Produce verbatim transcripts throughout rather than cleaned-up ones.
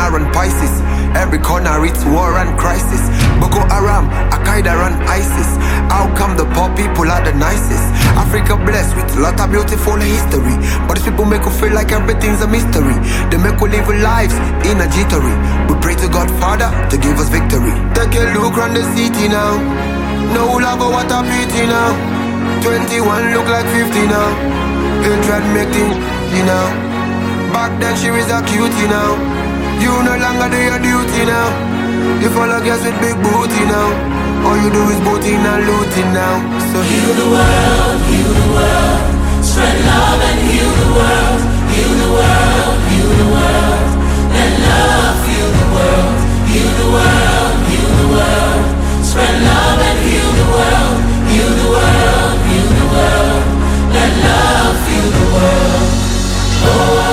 Cancer and Pisces. Every corner it's war and crisis. Boko Haram, Al-Qaeda and ISIS. How come the poor people are the nicest? Africa blessed with a lot of beautiful history, but these people make you feel like everything's a mystery. They make you live lives in a jittery. We pray to God Father to give us victory. Take a look around the city now. No love or what a pity now. Twenty-one look like fifty now. Hatred make things, you know. Back then she was a cutie now. You no longer do your duty now. You follow girls with big booty now. All you do is booting and looting now. So heal the world, heal the world. Spread love and heal the world. Heal the world, heal the world. Let love heal the world. Heal the world, heal the world. Spread love and heal the world. Heal the world, heal the world. Let love heal the world. Oh,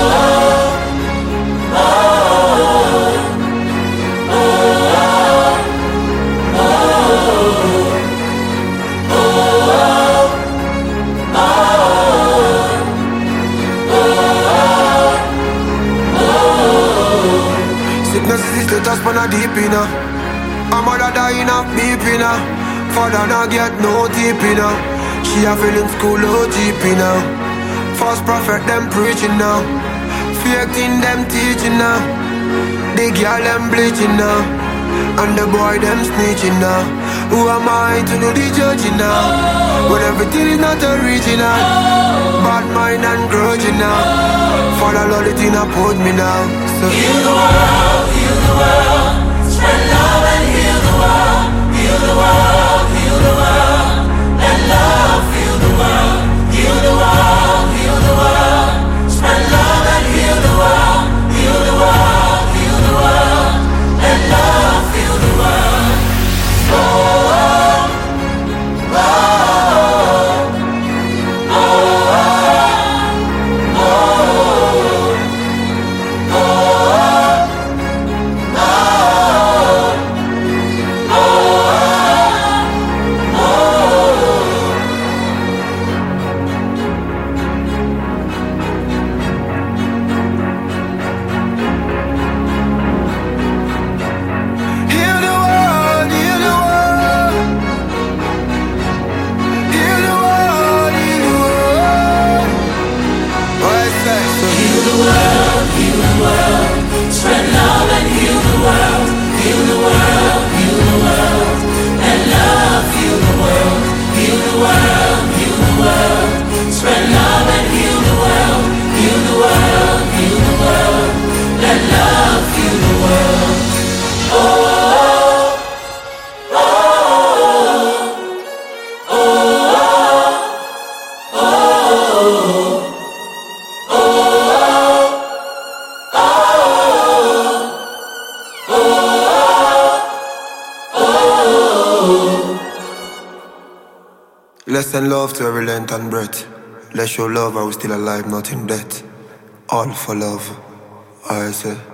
oh, oh, oh, oh, oh. Sickness is the touch when I deep inna. My mother dying of beeping now. Father not get no deep inna. She a feeling school O G P now. False prophet them preaching now. Fake thing them teaching now. The girl them bleaching now. And the boy them snitching now. Who am I to do the judging now? When everything is not original. Bad mind and grudging now. Father Lord it in a put me now. So heal the world, heal the world. Spread love and heal the world. Heal the world, heal the world. Let love heal the world. Heal the world, heal the world. Spread love and heal the world. Heal the world, heal the world. Let love heal the world. Oh, oh, oh, oh, oh, let's send love to every length and breath. Let's show love while we're still alive, not in death. All for love, I say.